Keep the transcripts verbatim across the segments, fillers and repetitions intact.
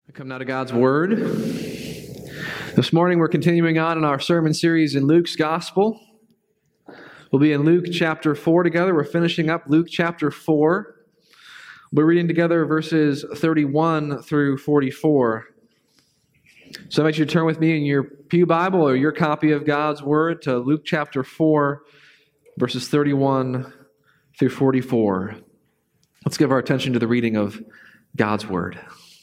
I come now to God's Word. This morning we're continuing on in our sermon series in Luke's Gospel. We'll be in Luke chapter four together. We're finishing up Luke chapter four. We're reading together verses thirty-one through forty-four. So I invite you to turn with me in your pew Bible or your copy of God's Word to Luke chapter four, verses thirty-one through forty-four. Let's give our attention to the reading of God's Word.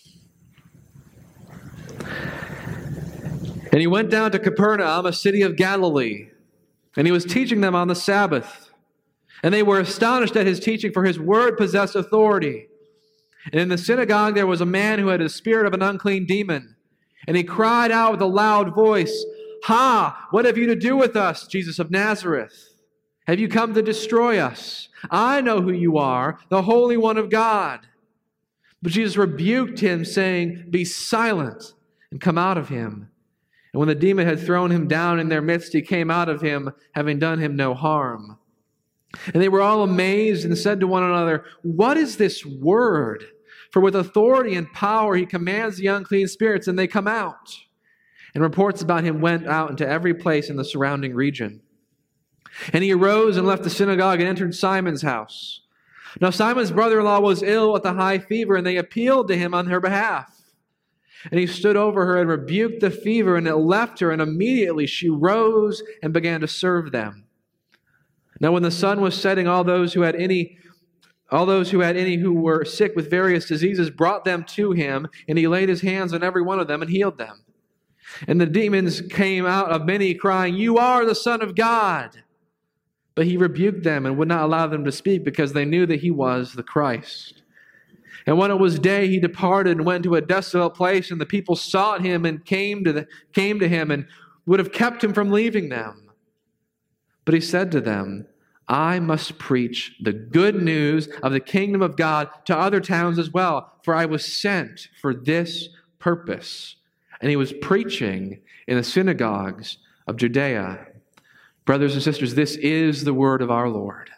And he went down to Capernaum, a city of Galilee, and he was teaching them on the Sabbath. And they were astonished at his teaching, for his word possessed authority. And in the synagogue there was a man who had a spirit of an unclean demon. And he cried out with a loud voice, "Ha! What have you to do with us, Jesus of Nazareth? Have you come to destroy us? I know who you are, the Holy One of God." But Jesus rebuked him, saying, "Be silent, and come out of him." And when the demon had thrown him down in their midst, he came out of him, having done him no harm. And they were all amazed and said to one another, "What is this word? For with authority and power he commands the unclean spirits, and they come out." And reports about him went out into every place in the surrounding region. And he arose and left the synagogue and entered Simon's house. Now Simon's brother-in-law was ill with a high fever, and they appealed to him on her behalf. And he stood over her and rebuked the fever, and it left her, and immediately she rose and began to serve them. Now when the sun was setting, all those who had any all those who had any who were sick with various diseases brought them to him, and he laid his hands on every one of them and healed them. And the demons came out of many, crying, "You are the Son of God." But he rebuked them and would not allow them to speak, because they knew that he was the Christ. And when it was day, he departed and went to a desolate place, and the people sought him and came to, the, came to him and would have kept him from leaving them. But he said to them, "I must preach the good news of the kingdom of God to other towns as well, for I was sent for this purpose." And he was preaching in the synagogues of Judea. Brothers and sisters, this is the word of our Lord.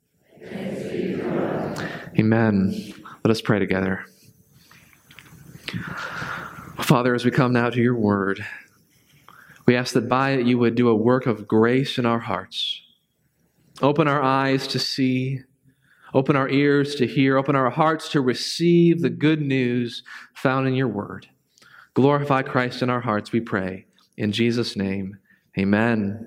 Amen. Let us pray together. Father, as we come now to your word, we ask that by it you would do a work of grace in our hearts. Open our eyes to see, open our ears to hear, open our hearts to receive the good news found in your word. Glorify Christ in our hearts, we pray. In Jesus' name, amen.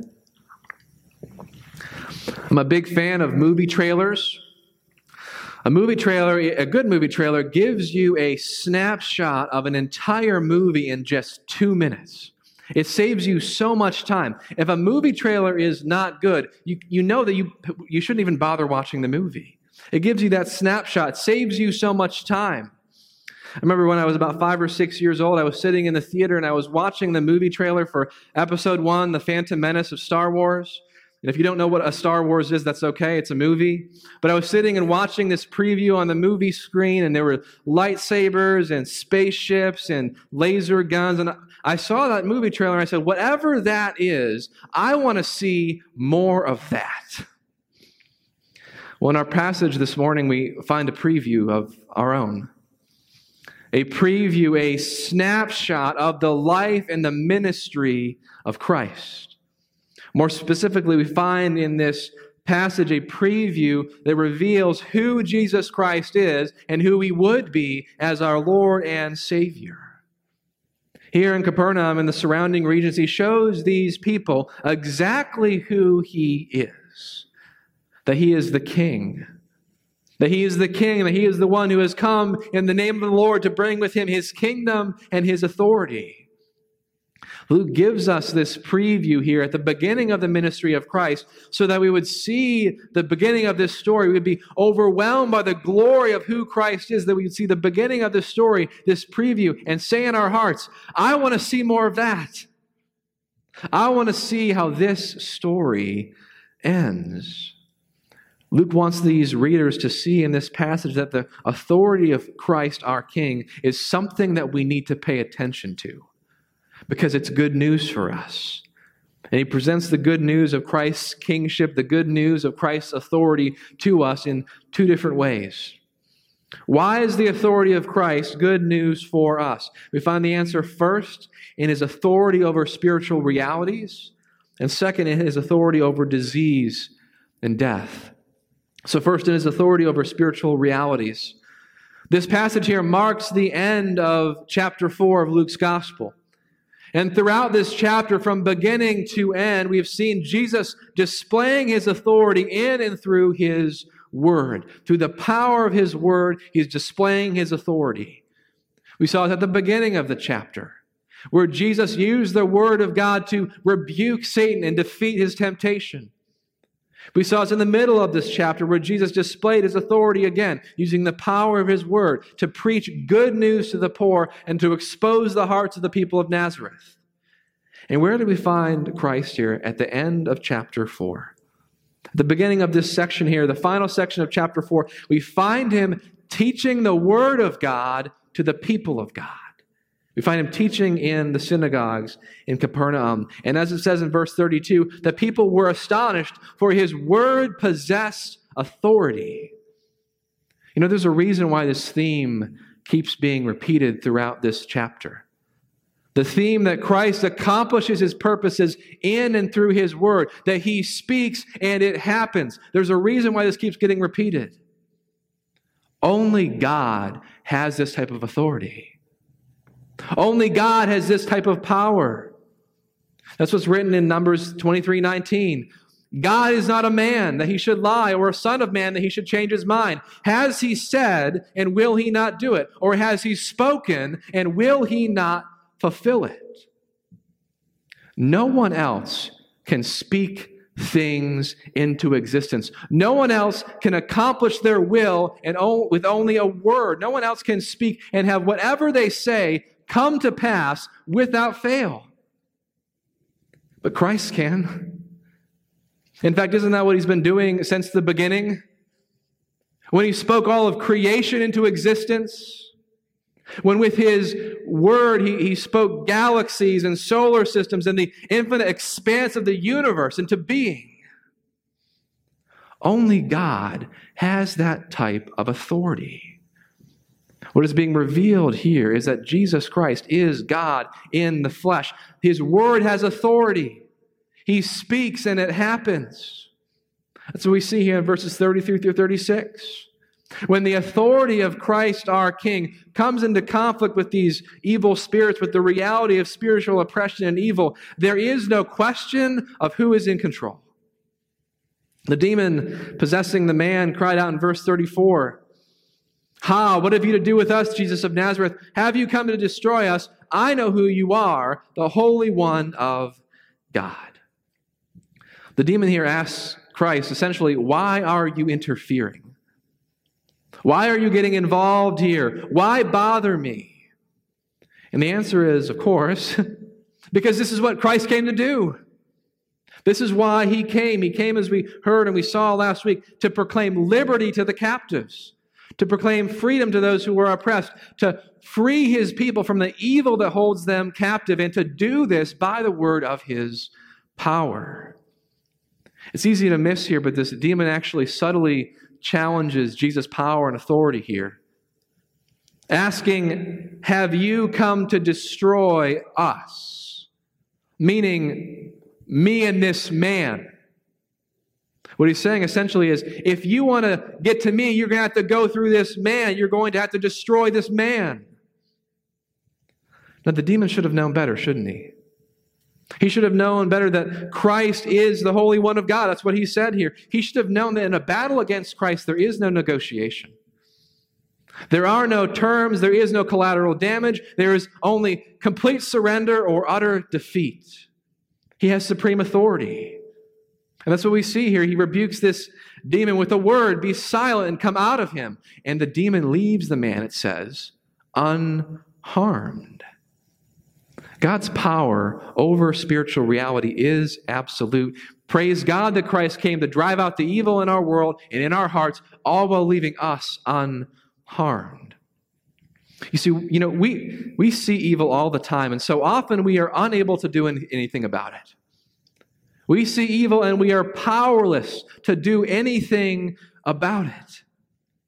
I'm a big fan of movie trailers. A movie trailer, a good movie trailer, gives you a snapshot of an entire movie in just two minutes. It saves you so much time. If a movie trailer is not good, you, you know that you, you shouldn't even bother watching the movie. It gives you that snapshot, saves you so much time. I remember when I was about five or six years old, I was sitting in the theater and I was watching the movie trailer for Episode One, The Phantom Menace of Star Wars. And if you don't know what a Star Wars is, that's okay. It's a movie. But I was sitting and watching this preview on the movie screen, and there were lightsabers and spaceships and laser guns. And I saw that movie trailer, and I said, whatever that is, I want to see more of that. Well, in our passage this morning, we find a preview of our own. A preview, a snapshot of the life and the ministry of Christ. More specifically, we find in this passage a preview that reveals who Jesus Christ is and who he would be as our Lord and Savior. Here in Capernaum and the surrounding regions, he shows these people exactly who he is. That he is the King. That he is the King, and that he is the one who has come in the name of the Lord to bring with him his kingdom and his authority. Luke gives us this preview here at the beginning of the ministry of Christ so that we would see the beginning of this story. We would be overwhelmed by the glory of who Christ is, that we would see the beginning of this story, this preview, and say in our hearts, I want to see more of that. I want to see how this story ends. Luke wants these readers to see in this passage that the authority of Christ, our King, is something that we need to pay attention to. Because it's good news for us. And he presents the good news of Christ's kingship, the good news of Christ's authority to us in two different ways. Why is the authority of Christ good news for us? We find the answer first in his authority over spiritual realities, and second in his authority over disease and death. So first in his authority over spiritual realities. This passage here marks the end of chapter four of Luke's gospel. And throughout this chapter, from beginning to end, we have seen Jesus displaying his authority in and through his word. Through the power of his word, he's displaying his authority. We saw it at the beginning of the chapter, where Jesus used the word of God to rebuke Satan and defeat his temptation. We saw it in the middle of this chapter, where Jesus displayed his authority again, using the power of his word to preach good news to the poor and to expose the hearts of the people of Nazareth. And where do we find Christ here? At the end of chapter four. At the beginning of this section here, the final section of chapter four, we find him teaching the word of God to the people of God. We find him teaching in the synagogues in Capernaum. And as it says in verse thirty-two, the people were astonished, for his word possessed authority. You know, there's a reason why this theme keeps being repeated throughout this chapter. The theme that Christ accomplishes his purposes in and through his word, that he speaks and it happens. There's a reason why this keeps getting repeated. Only God has this type of authority. Only God has this type of power. That's what's written in Numbers twenty-three nineteen. God is not a man that he should lie, or a son of man that he should change his mind. Has he said, and will he not do it? Or has he spoken, and will he not fulfill it? No one else can speak things into existence. No one else can accomplish their will and with only a word. No one else can speak and have whatever they say come to pass without fail. But Christ can. In fact, isn't that what he's been doing since the beginning? When he spoke all of creation into existence, when with his word he, he spoke galaxies and solar systems and the infinite expanse of the universe into being. Only God has that type of authority. What is being revealed here is that Jesus Christ is God in the flesh. His word has authority. He speaks and it happens. That's what we see here in verses thirty-three through thirty-six. When the authority of Christ our King comes into conflict with these evil spirits, with the reality of spiritual oppression and evil, there is no question of who is in control. The demon possessing the man cried out in verse thirty-four, "Ha, what have you to do with us, Jesus of Nazareth? Have you come to destroy us? I know who you are, the Holy One of God." The demon here asks Christ, essentially, why are you interfering? Why are you getting involved here? Why bother me? And the answer is, of course, because this is what Christ came to do. This is why he came. He came, as we heard and we saw last week, to proclaim liberty to the captives, to proclaim freedom to those who were oppressed, to free his people from the evil that holds them captive, and to do this by the word of his power. It's easy to miss here, but this demon actually subtly challenges Jesus' power and authority here, asking, "Have you come to destroy us?" Meaning, me and this man. What he's saying essentially is, if you want to get to me, you're going to have to go through this man. You're going to have to destroy this man. Now, the demon should have known better, shouldn't he? He should have known better that Christ is the Holy One of God. That's what he said here. He should have known that in a battle against Christ, there is no negotiation. There are no terms. There is no collateral damage. There is only complete surrender or utter defeat. He has supreme authority. And that's what we see here. He rebukes this demon with a word, "Be silent," and come out of him. And the demon leaves the man, it says, unharmed. God's power over spiritual reality is absolute. Praise God that Christ came to drive out the evil in our world and in our hearts, all while leaving us unharmed. You see, you know, we, we see evil all the time, and so often we are unable to do anything about it. We see evil and we are powerless to do anything about it.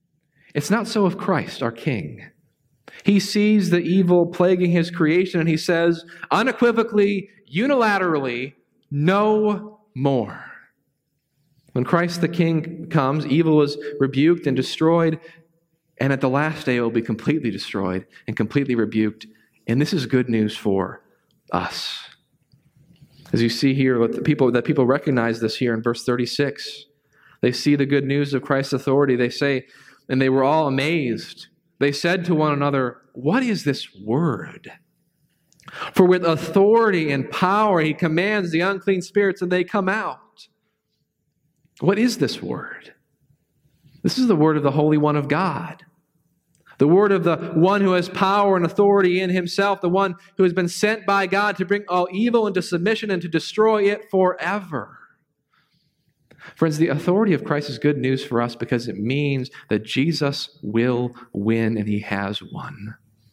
It's not so of Christ, our King. He sees the evil plaguing his creation, and he says unequivocally, unilaterally, no more. When Christ the King comes, evil is rebuked and destroyed, and at the last day it will be completely destroyed and completely rebuked. And this is good news for us. As you see here, with the people, that people recognize this here in verse thirty-six. They see the good news of Christ's authority. They say, and they were all amazed. They said to one another, "What is this word? For with authority and power he commands the unclean spirits, and they come out." What is this word? This is the word of the Holy One of God. The word of the one who has power and authority in himself, the one who has been sent by God to bring all evil into submission and to destroy it forever. Friends, the authority of Christ is good news for us because it means that Jesus will win, and he has won.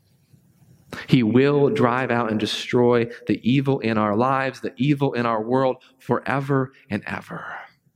He will drive out and destroy the evil in our lives, the evil in our world forever and ever.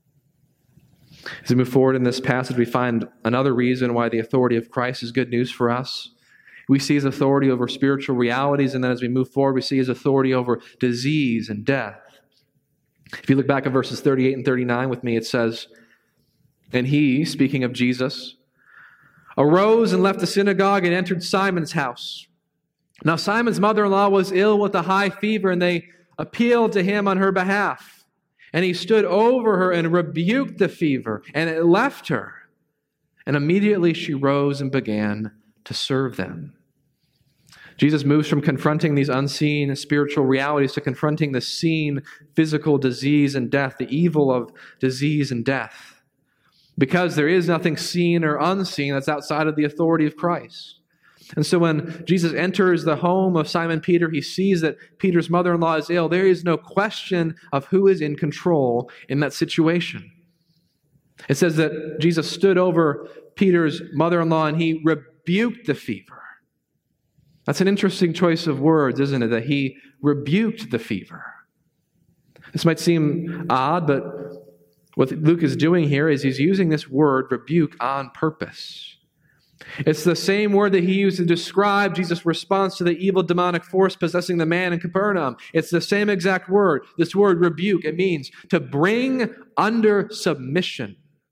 As we move forward in this passage, we find another reason why the authority of Christ is good news for us. We see his authority over spiritual realities, and then as we move forward, we see his authority over disease and death. If you look back at verses thirty-eight and thirty-nine with me, it says, "And he," speaking of Jesus, "arose and left the synagogue and entered Simon's house. Now Simon's mother-in-law was ill with a high fever, and they appealed to him on her behalf. And he stood over her and rebuked the fever, and it left her. And immediately she rose and began to serve them." Jesus moves from confronting these unseen spiritual realities to confronting the seen physical disease and death, the evil of disease and death. Because there is nothing seen or unseen that's outside of the authority of Christ. And so when Jesus enters the home of Simon Peter, he sees that Peter's mother-in-law is ill. There is no question of who is in control in that situation. It says that Jesus stood over Peter's mother-in-law and he rebuked the fever. That's an interesting choice of words, isn't it? That he rebuked the fever. This might seem odd, but what Luke is doing here is he's using this word, rebuke, on purpose. It's the same word that he used to describe Jesus' response to the evil demonic force possessing the man in Capernaum. It's the same exact word. This word rebuke, it means to bring under submission.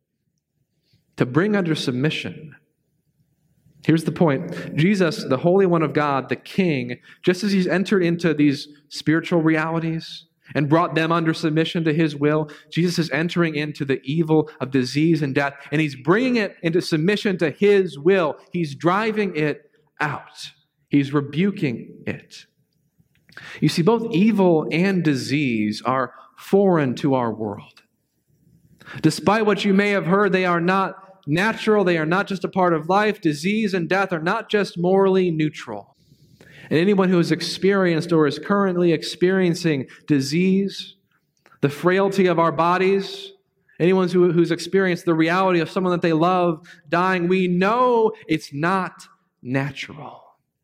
To bring under submission. Here's the point. Jesus, the Holy One of God, the King, just as he's entered into these spiritual realities and brought them under submission to his will, Jesus is entering into the evil of disease and death, and he's bringing it into submission to his will. He's driving it out. He's rebuking it. You see, both evil and disease are foreign to our world. Despite what you may have heard, they are not natural. They are not just a part of life. Disease and death are not just morally neutral. And anyone who has experienced or is currently experiencing disease, the frailty of our bodies, anyone who, who's experienced the reality of someone that they love dying, we know it's not natural.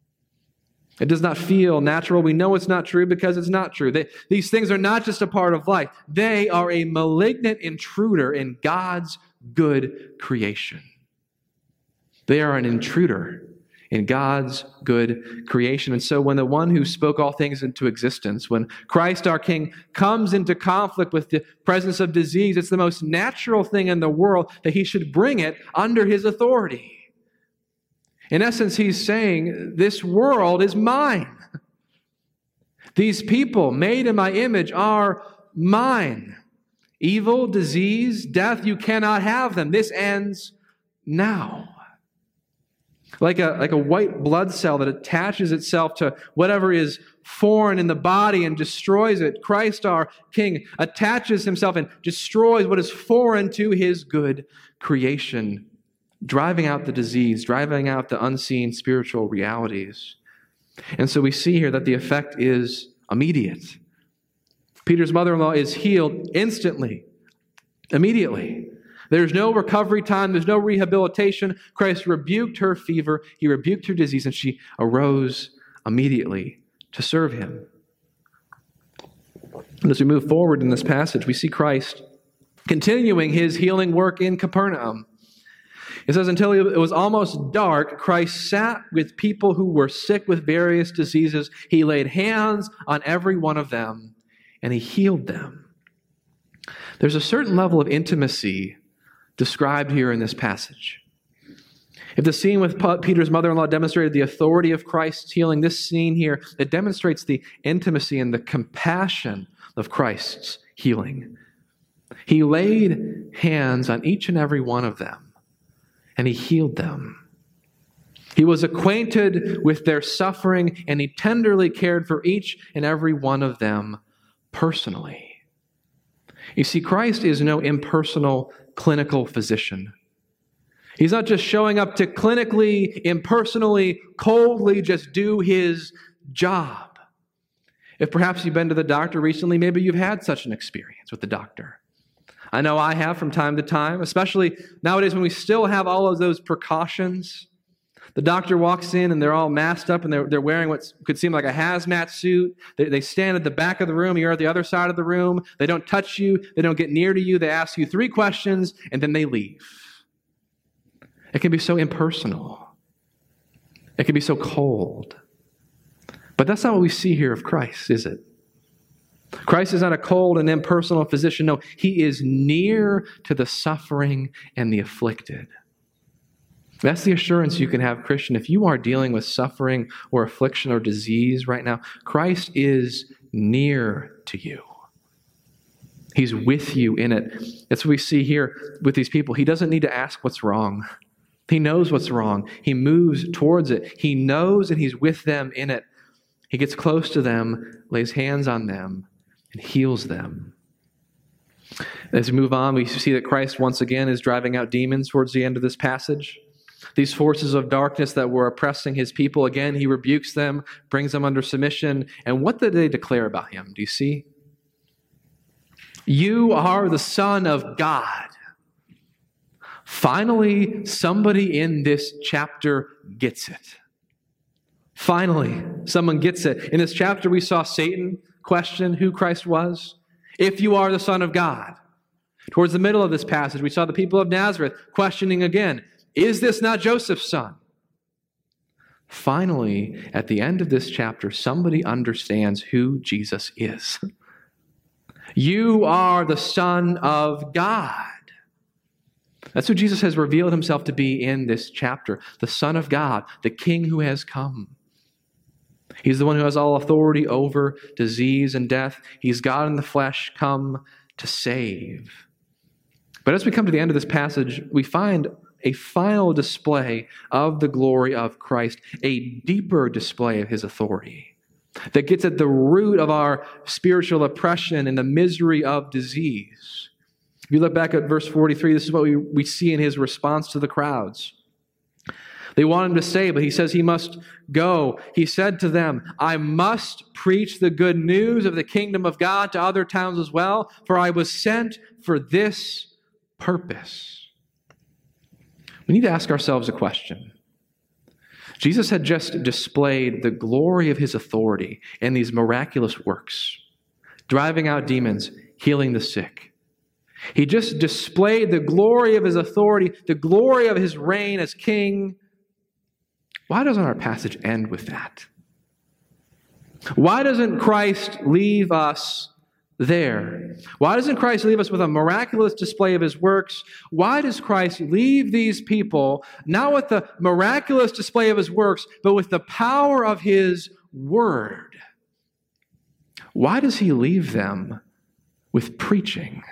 It does not feel natural. We know it's not true because it's not true. They, these things are not just a part of life. They are a malignant intruder in God's good creation. They are an intruder in God's good creation. And so when the one who spoke all things into existence, when Christ our King comes into conflict with the presence of disease, it's the most natural thing in the world that he should bring it under his authority. In essence, he's saying, this world is mine. These people made in my image are mine. Evil, disease, death, you cannot have them. This ends now. Like a, like a white blood cell that attaches itself to whatever is foreign in the body and destroys it. Christ our King attaches himself and destroys what is foreign to his good creation, driving out the disease, driving out the unseen spiritual realities. And so we see here that the effect is immediate. Peter's mother-in-law is healed instantly, immediately. There's no recovery time. There's no rehabilitation. Christ rebuked her fever. He rebuked her disease, and she arose immediately to serve him. And as we move forward in this passage, we see Christ continuing his healing work in Capernaum. It says, until it was almost dark, Christ sat with people who were sick with various diseases. He laid hands on every one of them, and he healed them. There's a certain level of intimacy described here in this passage. If the scene with Peter's mother-in-law demonstrated the authority of Christ's healing, this scene here, it demonstrates the intimacy and the compassion of Christ's healing. He laid hands on each and every one of them, and he healed them. He was acquainted with their suffering, and he tenderly cared for each and every one of them personally. You see, Christ is no impersonal clinical physician. He's not just showing up to clinically, impersonally, coldly just do his job. If perhaps you've been to the doctor recently, maybe you've had such an experience with the doctor. I know I have from time to time, especially nowadays when we still have all of those precautions. The doctor walks in and they're all masked up and they're, they're wearing what could seem like a hazmat suit. They, they stand at the back of the room. You're at the other side of the room. They don't touch you. They don't get near to you. They ask you three questions and then they leave. It can be so impersonal. It can be so cold. But that's not what we see here of Christ, is it? Christ is not a cold and impersonal physician. No, he is near to the suffering and the afflicted. That's the assurance you can have, Christian. If you are dealing with suffering or affliction or disease right now, Christ is near to you. He's with you in it. That's what we see here with these people. He doesn't need to ask what's wrong. He knows what's wrong. He moves towards it. He knows and he's with them in it. He gets close to them, lays hands on them, and heals them. As we move on, we see that Christ once again is driving out demons towards the end of this passage. These forces of darkness that were oppressing his people, again, he rebukes them, brings them under submission. And what did they declare about him? Do you see? You are the Son of God. Finally, somebody in this chapter gets it. Finally, someone gets it. In this chapter, we saw Satan question who Christ was. If you are the Son of God. Towards the middle of this passage, we saw the people of Nazareth questioning again, is this not Joseph's son? Finally, at the end of this chapter, somebody understands who Jesus is. You are the Son of God. That's who Jesus has revealed himself to be in this chapter. The Son of God, the King who has come. He's the one who has all authority over disease and death. He's God in the flesh come to save. But as we come to the end of this passage, we find a final display of the glory of Christ, a deeper display of his authority that gets at the root of our spiritual oppression and the misery of disease. If you look back at verse forty-three, this is what we, we see in his response to the crowds. They want him to stay, but he says he must go. He said to them, I must preach the good news of the kingdom of God to other towns as well, for I was sent for this purpose. We need to ask ourselves a question. Jesus had just displayed the glory of his authority in these miraculous works, driving out demons, healing the sick. He just displayed the glory of his authority, the glory of his reign as king. Why doesn't our passage end with that? Why doesn't Christ leave us there? Why doesn't Christ leave us with a miraculous display of his works? Why does Christ leave these people not with the miraculous display of his works, but with the power of his word? Why does he leave them with preaching?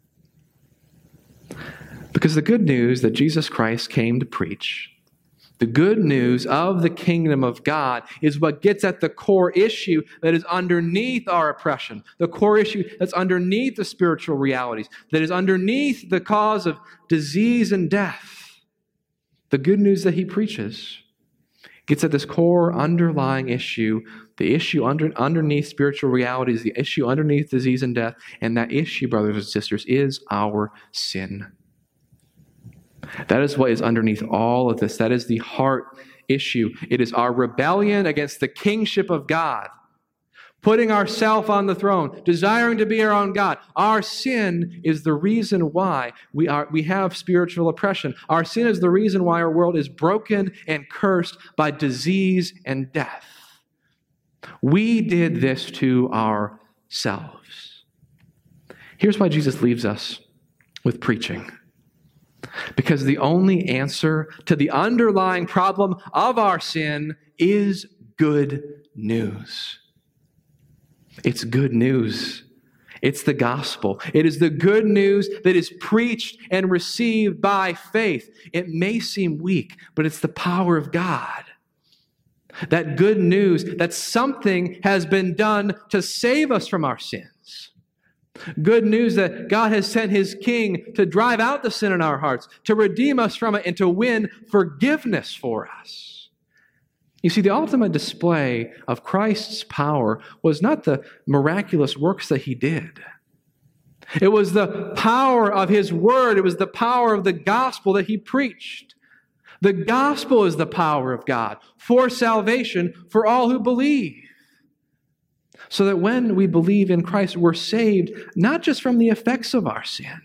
Because the good news that Jesus Christ came to preach, the good news of the kingdom of God, is what gets at the core issue that is underneath our oppression, the core issue that's underneath the spiritual realities, that is underneath the cause of disease and death. The good news that he preaches gets at this core underlying issue, the issue under, underneath spiritual realities, the issue underneath disease and death, and that issue, brothers and sisters, is our sin. That is what is underneath all of this. That is the heart issue. It is our rebellion against the kingship of God, putting ourselves on the throne, desiring to be our own God. Our sin is the reason why we are we have spiritual oppression. Our sin is the reason why our world is broken and cursed by disease and death. We did this to ourselves. Here's why Jesus leaves us with preaching. Because the only answer to the underlying problem of our sin is good news. It's good news. It's the gospel. It is the good news that is preached and received by faith. It may seem weak, but it's the power of God. That good news that something has been done to save us from our sins. Good news that God has sent his King to drive out the sin in our hearts, to redeem us from it, and to win forgiveness for us. You see, the ultimate display of Christ's power was not the miraculous works that he did. It was the power of his word. It was the power of the gospel that he preached. The gospel is the power of God for salvation for all who believe. So that when we believe in Christ, we're saved not just from the effects of our sin.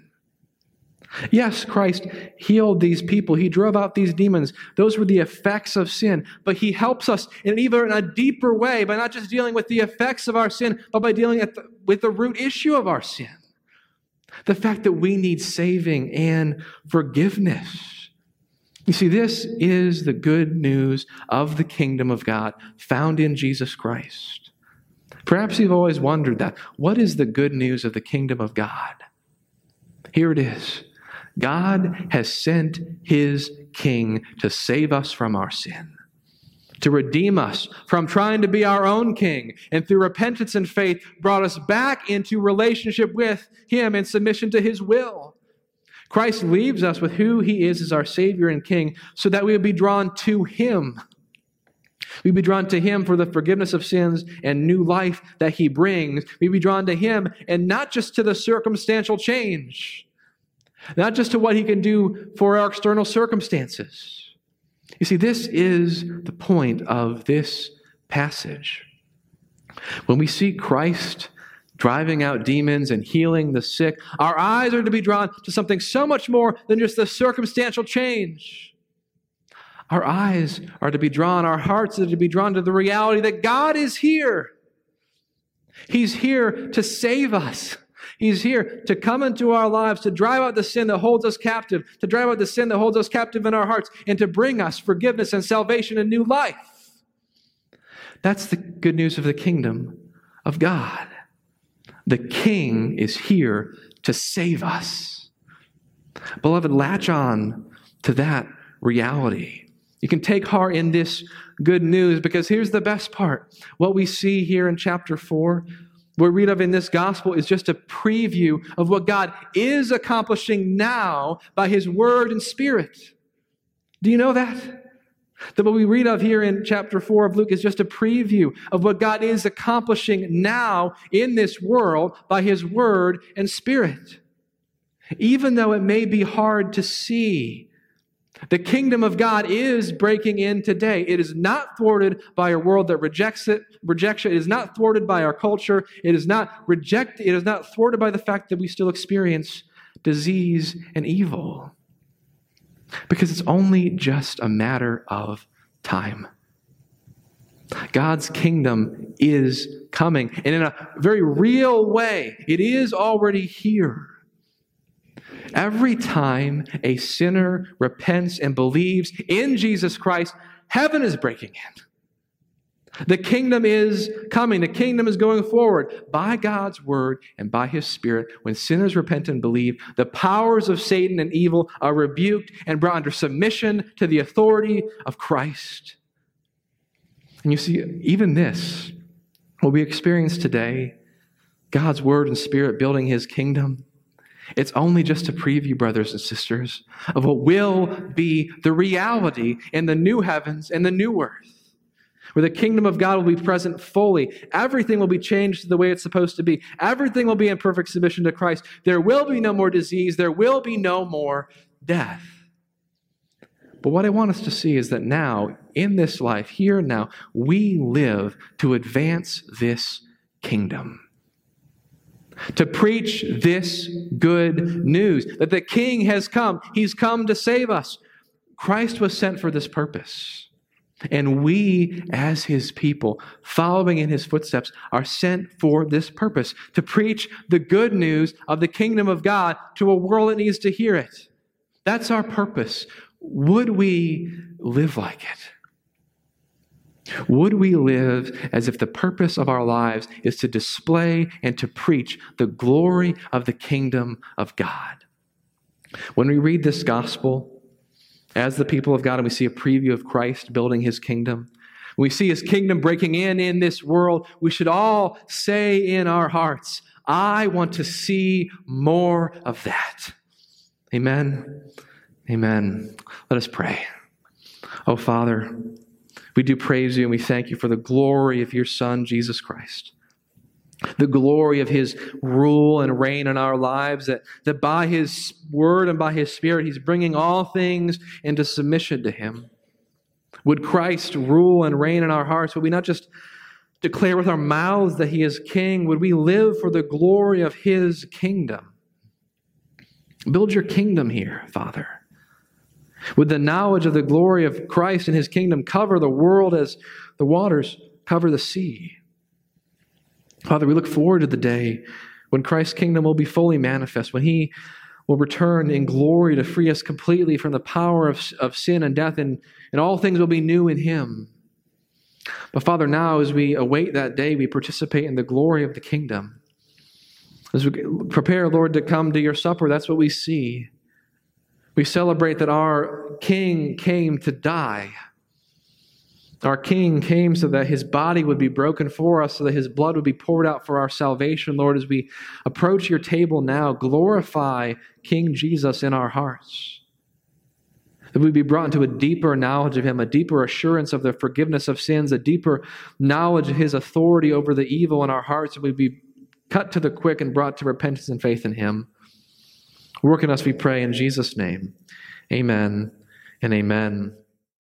Yes, Christ healed these people. He drove out these demons. Those were the effects of sin. But he helps us in even in a deeper way by not just dealing with the effects of our sin, but by dealing at the, with the root issue of our sin. The fact that we need saving and forgiveness. You see, this is the good news of the kingdom of God found in Jesus Christ. Perhaps you've always wondered that. What is the good news of the kingdom of God? Here it is. God has sent his King to save us from our sin, to redeem us from trying to be our own king, and through repentance and faith brought us back into relationship with him and submission to his will. Christ leaves us with who he is as our Savior and King so that we would be drawn to him. We'd be drawn to him for the forgiveness of sins and new life that he brings. We'd be drawn to him and not just to the circumstantial change, not just to what he can do for our external circumstances. You see, this is the point of this passage. When we see Christ driving out demons and healing the sick, our eyes are to be drawn to something so much more than just the circumstantial change. Our eyes are to be drawn, our hearts are to be drawn to the reality that God is here. He's here to save us. He's here to come into our lives, to drive out the sin that holds us captive, to drive out the sin that holds us captive in our hearts, and to bring us forgiveness and salvation and new life. That's the good news of the kingdom of God. The King is here to save us. Beloved, latch on to that reality. You can take heart in this good news because here's the best part. What we see here in chapter four, what we read of in this gospel is just a preview of what God is accomplishing now by his word and spirit. Do you know that? That what we read of here in chapter four of Luke is just a preview of what God is accomplishing now in this world by his word and spirit. Even though it may be hard to see, the kingdom of God is breaking in today. It is not thwarted by a world that rejects it. Rejection. It is not thwarted by our culture. It is not rejected. It is not thwarted by the fact that we still experience disease and evil. Because it's only just a matter of time. God's kingdom is coming. And in a very real way, it is already here. Every time a sinner repents and believes in Jesus Christ, heaven is breaking in. The kingdom is coming. The kingdom is going forward by God's word and by his spirit. When sinners repent and believe, the powers of Satan and evil are rebuked and brought under submission to the authority of Christ. And you see, even this, what we experience today, God's word and spirit building his kingdom, it's only just a preview, brothers and sisters, of what will be the reality in the new heavens and the new earth, where the kingdom of God will be present fully. Everything will be changed to the way it's supposed to be. Everything will be in perfect submission to Christ. There will be no more disease. There will be no more death. But what I want us to see is that now, in this life, here and now, we live to advance this kingdom. To preach this good news, that the King has come. He's come to save us. Christ was sent for this purpose. And we, as his people, following in his footsteps, are sent for this purpose, to preach the good news of the kingdom of God to a world that needs to hear it. That's our purpose. Would we live like it? Would we live as if the purpose of our lives is to display and to preach the glory of the kingdom of God? When we read this gospel as the people of God and we see a preview of Christ building his kingdom, we see his kingdom breaking in in this world, we should all say in our hearts, I want to see more of that. Amen. Amen. Let us pray. Oh, Father, we do praise you and we thank you for the glory of your Son, Jesus Christ. The glory of his rule and reign in our lives, that, that by his word and by his Spirit, he's bringing all things into submission to him. Would Christ rule and reign in our hearts? Would we not just declare with our mouths that he is king? Would we live for the glory of his kingdom? Build your kingdom here, Father. Would the knowledge of the glory of Christ and his kingdom cover the world as the waters cover the sea? Father, we look forward to the day when Christ's kingdom will be fully manifest, when he will return in glory to free us completely from the power of, of sin and death, and, and all things will be new in him. But Father, now as we await that day, we participate in the glory of the kingdom. As we prepare, Lord, to come to your supper, that's what we see. We celebrate that our King came to die. Our King came so that his body would be broken for us, so that his blood would be poured out for our salvation. Lord, as we approach your table now, glorify King Jesus in our hearts. That we be brought into a deeper knowledge of him, a deeper assurance of the forgiveness of sins, a deeper knowledge of his authority over the evil in our hearts, and we be cut to the quick and brought to repentance and faith in him. Work in us, we pray, in Jesus' name. Amen and amen.